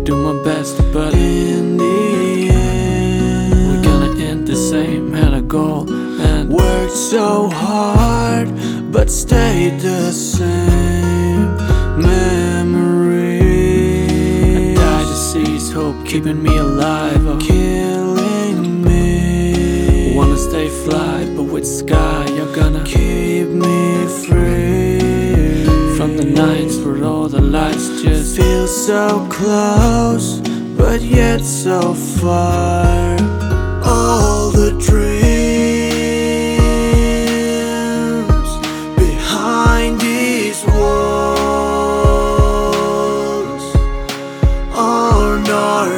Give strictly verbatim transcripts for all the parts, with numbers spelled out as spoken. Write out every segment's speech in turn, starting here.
do my best, but in the end, we're gonna end the same. Had a goal and worked so hard, but stayed the same. Memory, I died to seize hope, keeping me alive. Oh, killing me. wanna stay fly, but with sky you're gonna keep me free. From the nights where all the lights just feel so close, but yet so far. All the dreams behind these walls, on our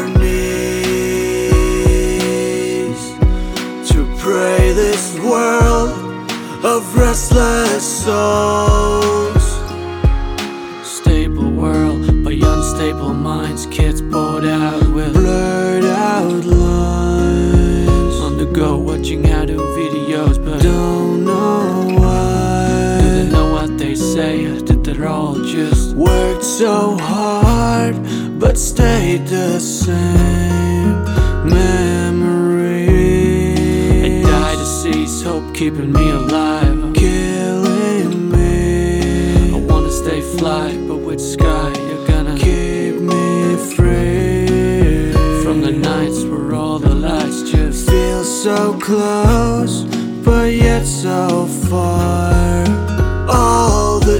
knees, to pray this world of restless souls. stable world by unstable minds, kids bored out with Blurred out lines, on the go watching how to videos, but don't know why. do they know what they say? That they're all just Worked so hard, but stayed the same. Memory, I died to seize hope, keeping me alive. killing me. I wanna stay fly, but with sky you're gonna Keep me free. from the nights where all the lights just Feel so close, but yet so far. All the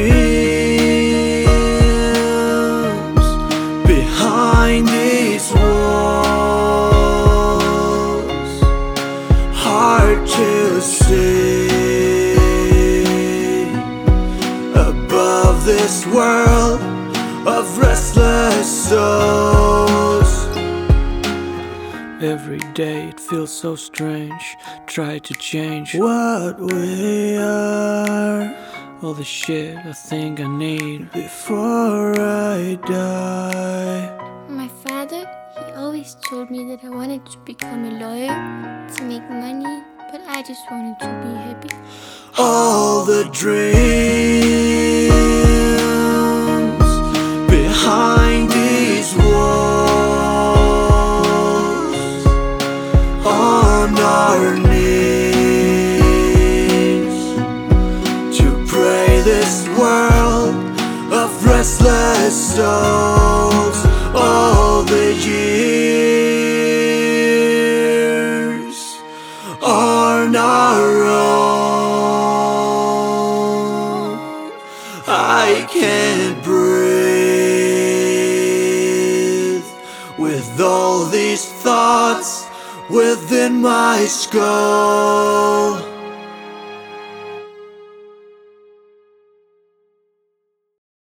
dreams behind these walls, hard to see. Above this world of restless souls. every day it feels so strange. Try to change What we are all the shit I think I need. before I die. My father, he always told me that I wanted to become a lawyer, to make money, but I just wanted to be happy. All the dreams behind these walls, on our knees, to pray this world of restless souls. All the years on our own, I can't breathe with all these thoughts within my skull.